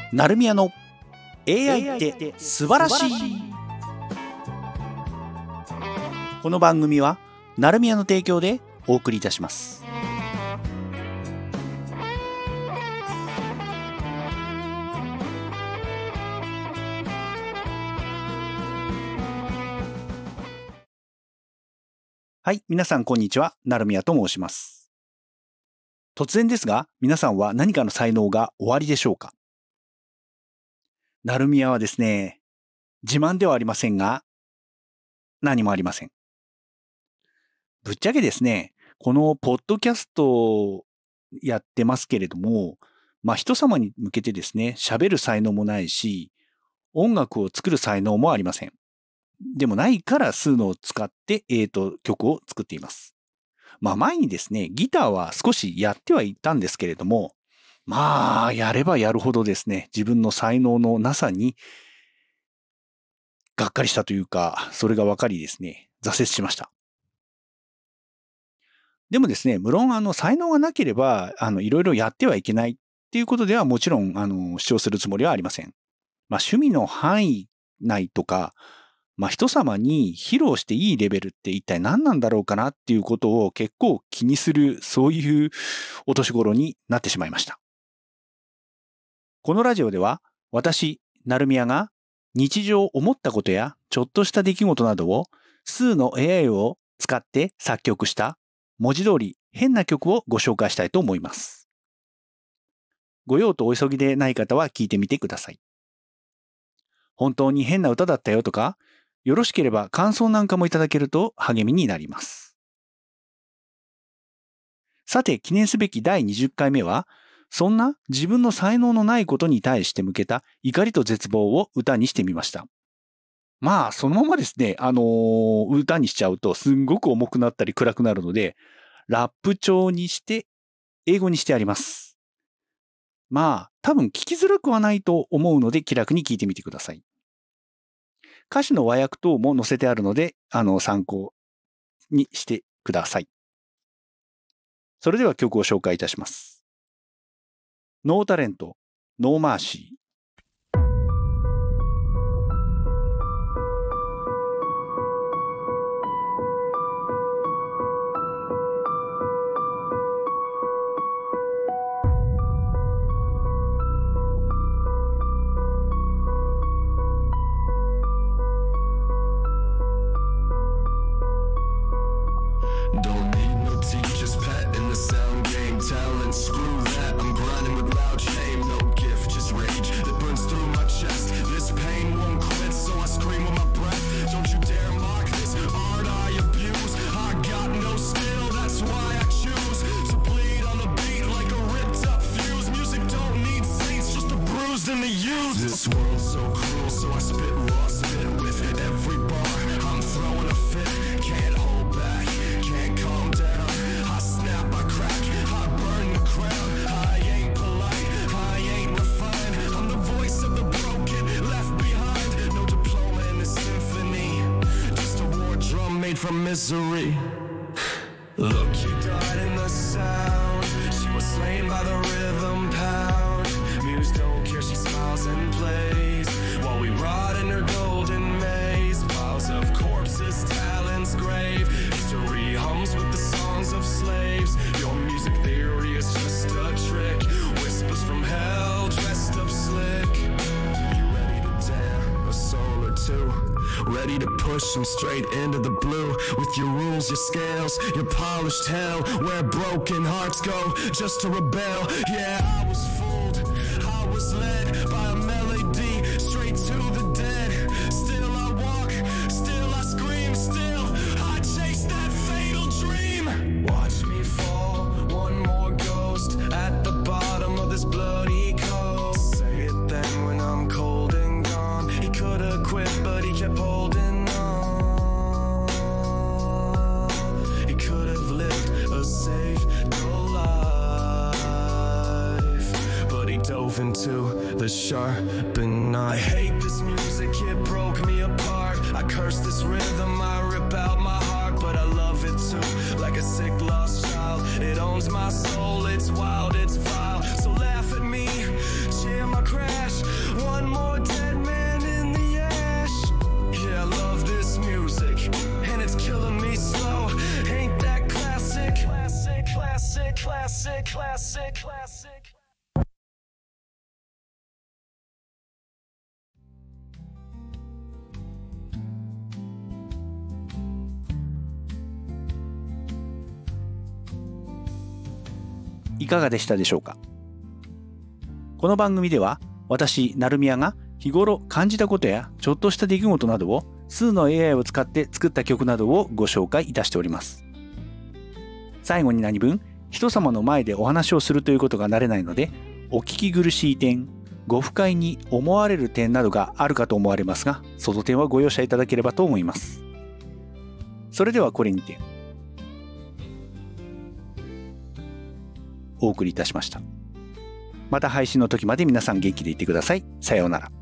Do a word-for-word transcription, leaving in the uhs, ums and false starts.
なるみやの エーアイ って素晴らしい。この番組はなるみやの提供でお送りいたします。はい、皆さんこんにちは。なるみやと申します。突然ですが、皆さんは何かの才能がおありでしょうか？なるみやはですね、自慢ではありませんが、何もありません。ぶっちゃけですね、このポッドキャストをやってますけれども、まあ人様に向けてですね、喋る才能もないし、音楽を作る才能もありません。でもないからスーノを使って、えーと、曲を作っています。まあ前にですね、ギターは少しやってはいたんですけれども、まあやればやるほどですね、自分の才能のなさにがっかりしたというか、それが分かりですね、挫折しました。でもですね、無論あの才能がなければ、あのいろいろやってはいけないっていうことではもちろんあの主張するつもりはありません。まあ趣味の範囲内とか、まあ人様に披露していいレベルって一体何なんだろうかなっていうことを結構気にする、そういうお年頃になってしまいました。このラジオでは私、なるみやが日常思ったことやちょっとした出来事などを数の エーアイ を使って作曲した文字通り変な曲をご紹介したいと思います。ご用とお急ぎでない方は聞いてみてください。本当に変な歌だったよとか、よろしければ感想なんかもいただけると励みになります。さて、記念すべきだいにじゅっかいめは、そんな自分の才能のないことに対して向けた怒りと絶望を歌にしてみました。まあ、そのままですね、あのー、歌にしちゃうとすんごく重くなったり暗くなるので、ラップ調にして英語にしてあります。まあ、多分聞きづらくはないと思うので気楽に聞いてみてください。歌詞の和訳等も載せてあるので、あの、参考にしてください。それでは曲を紹介いたします。ノータレント、ノーマーシー。This world's so cruel, so I spit raw, spit with it every bar. I'm throwing a fit, can't hold back, can't calm down. I snap, I crack, I burn the crown. I ain't polite, I ain't refined. I'm the voice of the broken, left behind. No diploma in this symphony, just a war drum made from misery. Look, you died in the sound. She was slain by the rhythm pound. Muse don't care, she smiles and plays while we rot in her golden maze. Piles of corpses, talents grave. History hums with the songs of slaves. Your music theory is just a trick. Whispers from hell dressed up slick. You ready to damn a soul or two? Ready to push them straight into the blue. With your rules, your scales, your polished hell. Where broken hearts go just to rebel. Yeah, I was fooled, I was led by a melody straight to the dead. Still I walk, still I scream, still I chase that fatal dream. Watch me fall, one more ghost at the bottom of this bloody coast. Say it then when I'm cold and gone. He could have quit but he kept holding on. He could have lived a safe life, but he dove into the sharpened knife. I hate this music, it broke me apart. I curse this rhythm, I rip out my heart, but I love it too, like a sick lost child. It owns my soul, it's wild, it's vile. So laugh at me, cheer my crash. いかがでしたでしょうか。この番組では私成宮が日頃感じたことやちょっとした出来事などを数の エーアイ を使って作った曲などをご紹介いたしております。最後に何分人様の前でお話をするということが慣れないので、お聞き苦しい点、ご不快に思われる点などがあるかと思われますが、その点はご容赦いただければと思います。それではこれにてお送りいたしました。また配信の時まで皆さん元気でいてください。さようなら。